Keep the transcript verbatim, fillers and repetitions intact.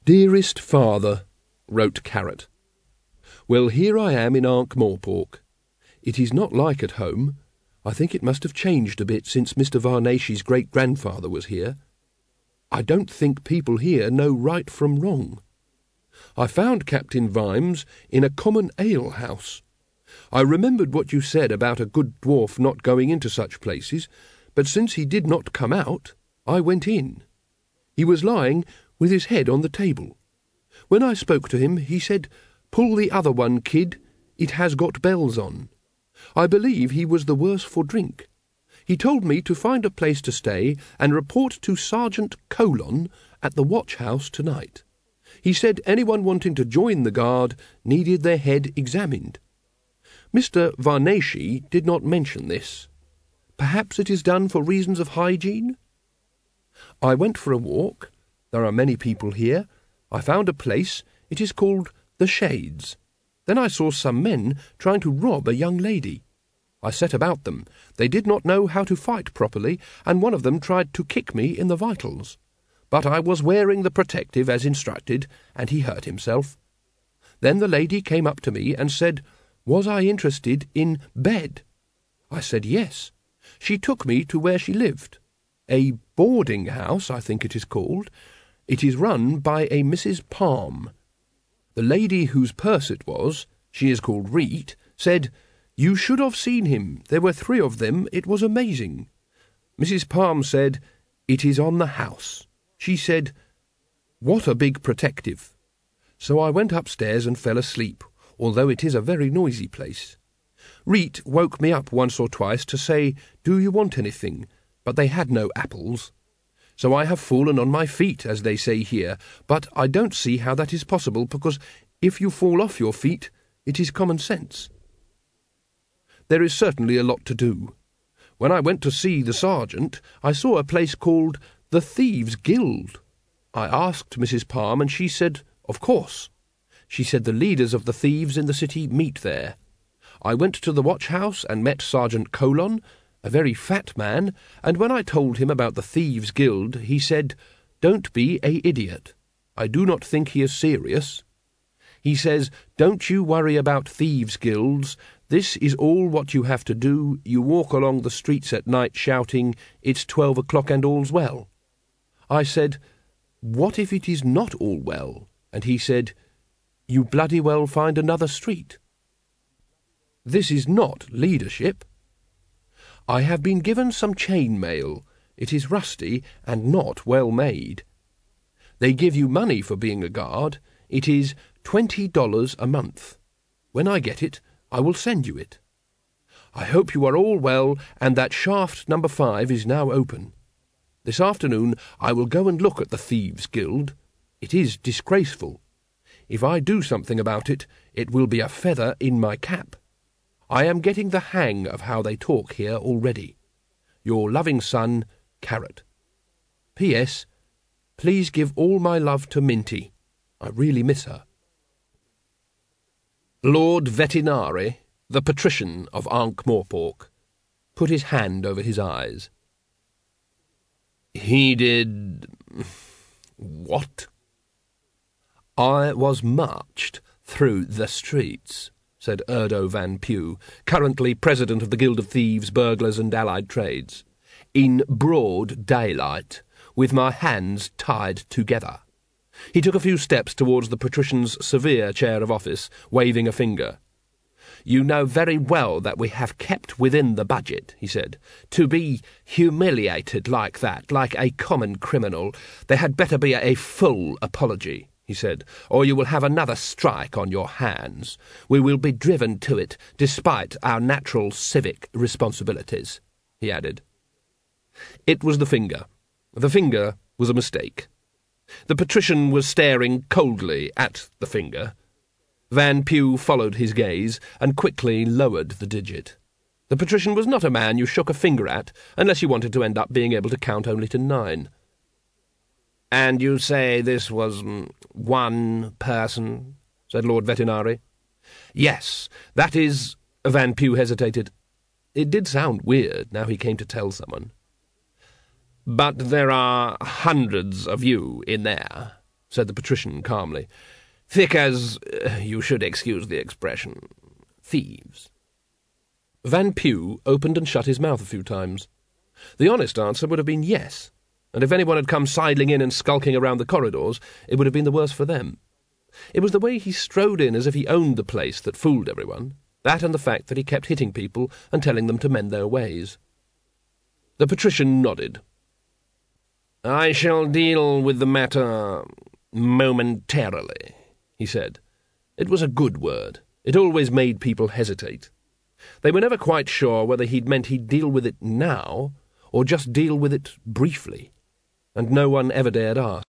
Dearest Father, wrote Carrot. Well, here I am in Ankh-Morpork. It is not like at home. I think it must have changed a bit since Mister Varney's great-grandfather was here. I don't think people here know right from wrong. I found Captain Vimes in a common ale-house. I remembered what you said about a good dwarf not going into such places, but since he did not come out, I went in. He was lying with his head on the table. When I spoke to him, he said, "Pull the other one, kid, it has got bells on." I believe he was the worse for drink. He told me to find a place to stay and report to Sergeant Colon at the watch-house tonight. He said anyone wanting to join the guard needed their head examined. Mister Varney did not mention this. Perhaps it is done for reasons of hygiene? I went for a walk. There are many people here. I found a place. It is called The Shades. Then I saw some men trying to rob a young lady. I set about them. They did not know how to fight properly, and one of them tried to kick me in the vitals. But I was wearing the protective as instructed, and he hurt himself. Then the lady came up to me and said, was I interested in bed? I said yes. She took me to where she lived. A boarding house, I think it is called. It is run by a Missus Palm. The lady whose purse it was, she is called Reet, said, "You should have seen him. There were three of them. It was amazing." Missus Palm said, "It is on the house." She said, "What a big protective." So I went upstairs and fell asleep, although it is a very noisy place. Reet woke me up once or twice to say, "Do you want anything?" But they had no apples. So I have fallen on my feet, as they say here, but I don't see how that is possible, because if you fall off your feet, it is common sense. There is certainly a lot to do. When I went to see the sergeant, I saw a place called the Thieves' Guild. I asked Missus Palm, and she said, of course. She said the leaders of the thieves in the city meet there. I went to the watch-house and met Sergeant Colon, a very fat man, and when I told him about the Thieves' Guild, he said, "Don't be a idiot. I do not think he is serious." He says, "Don't you worry about thieves' guilds. This is all what you have to do. You walk along the streets at night shouting, 'It's twelve o'clock and all's well.'" I said, "What if it is not all well?" And he said, "You bloody well find another street." This is not leadership. I have been given some chain mail. It is rusty and not well made. They give you money for being a guard. It is twenty dollars a month. When I get it, I will send you it. I hope you are all well and that shaft number five is now open. This afternoon I will go and look at the Thieves' Guild. It is disgraceful. If I do something about it, it will be a feather in my cap. I am getting the hang of how they talk here already. Your loving son, Carrot. P S. Please give all my love to Minty. I really miss her. Lord Vetinari, the patrician of Ankh-Morpork, put his hand over his eyes. He did... what? I was marched through the streets, said Erdo Van Pew, currently president of the Guild of Thieves, Burglars and Allied Trades, in broad daylight, with my hands tied together. He took a few steps towards the patrician's severe chair of office, waving a finger. "You know very well that we have kept within the budget," he said. "To be humiliated like that, like a common criminal, there had better be a full apology," he said, "or you will have another strike on your hands. We will be driven to it, despite our natural civic responsibilities," he added. It was the finger. The finger was a mistake. The patrician was staring coldly at the finger. Van Pew followed his gaze and quickly lowered the digit. The patrician was not a man you shook a finger at unless you wanted to end up being able to count only to nine. "And you say this was mm, one person?" said Lord Vetinari. "Yes, that is—" Van Pew hesitated. It did sound weird, now he came to tell someone. "But there are hundreds of you in there." said the patrician calmly. "Thick as, uh, you should excuse the expression, thieves." Van Pew opened and shut his mouth a few times. The honest answer would have been yes, and if anyone had come sidling in and skulking around the corridors, it would have been the worse for them. It was the way he strode in as if he owned the place that fooled everyone, that and the fact that he kept hitting people and telling them to mend their ways. The patrician nodded. "I shall deal with the matter momentarily," he said. It was a good word. It always made people hesitate. They were never quite sure whether he'd meant he'd deal with it now, or just deal with it briefly, and no one ever dared ask.